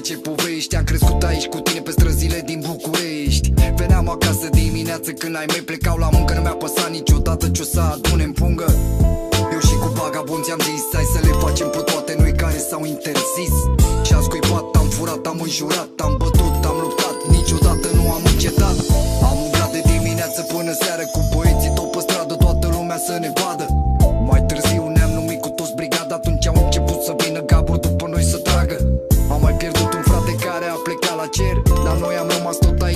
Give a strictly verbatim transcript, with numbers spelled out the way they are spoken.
face povești. Am crescut aici cu tine pe străzile din București. Veneam acasă dimineață când ai mei plecau la muncă. Nu mi-a păsat niciodată ce-o să adune în pungă. Eu și cu vagabonți am zis hai să le facem pe toate noi care s-au interzis. Și-am scuipat, am furat, am înjurat, am bătut, am luptat, niciodată nu am încetat. Am umblat de dimineață până seară cu băieții tot pe stradă, toată lumea să ne vadă. Mai târziu ne-am numit cu toți brigada, atunci au început să vină gaburi după noi să tragă. Am mai pierdut un frate care a plecat la cer, dar noi am rămas tot aici.